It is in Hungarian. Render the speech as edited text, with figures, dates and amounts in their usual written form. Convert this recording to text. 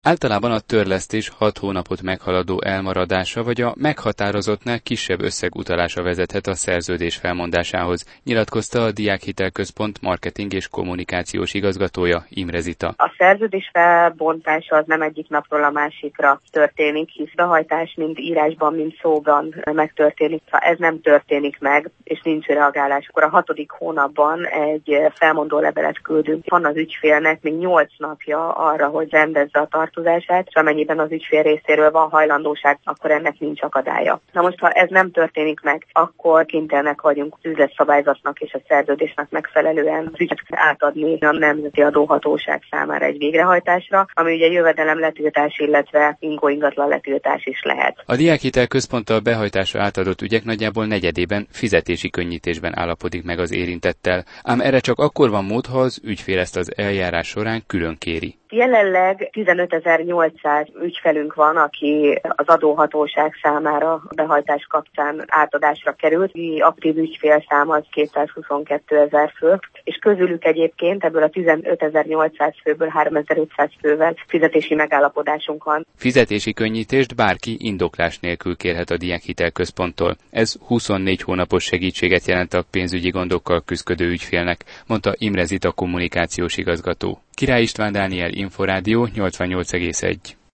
Általában a törlesztés 6 hónapot meghaladó elmaradása vagy a meghatározottnál kisebb összeg utalása vezethet a szerződés felmondásához, nyilatkozta a Diákhitelközpont marketing és kommunikációs igazgatója, Imre Zita. A szerződés felbontása az nem egyik napról a másikra történik, hisz behajtás mind írásban, mind szóban megtörténik. Ha ez nem történik meg, és nincs reagálás, akkor a 6. hónapban egy felmondó levelet küldünk. Van az ügyfélnek még 8 napja arra, hogy rendezze a tartozását, és amennyiben az ügyfél részéről van hajlandóság, akkor ennek nincs akadálya. Na most, ha ez nem történik meg, akkor kénytelenek vagyunk az üzletszabályzatnak és a szerződésnek megfelelően az ügyet átadni a Nemzeti Adóhatóság számára egy végrehajtásra, ami ugye jövedelem letiltás, illetve ingatlan letiltás is lehet. A Diákhitelközponttal behajtásra átadott ügyek nagyjából negyedében fizetési könnyítésben állapodik meg az érintettel, ám erre csak akkor van mód, ha az ügyfél ezt az eljárás során külön kéri. Jelenleg 15.800 ügyfelünk van, aki az adóhatóság számára behajtás kapcsán átadásra került. Aktív ügyfélszám az 222.000 fő, és közülük egyébként ebből a 15.800 főből 3.500 fővel fizetési megállapodásunk van. Fizetési könnyítést bárki indoklás nélkül kérhet a Diákhitelközponttól. Ez 24 hónapos segítséget jelent a pénzügyi gondokkal küszködő ügyfélnek, mondta Imre Zita kommunikációs igazgató. Király István Dániel, Inforádió 88,1.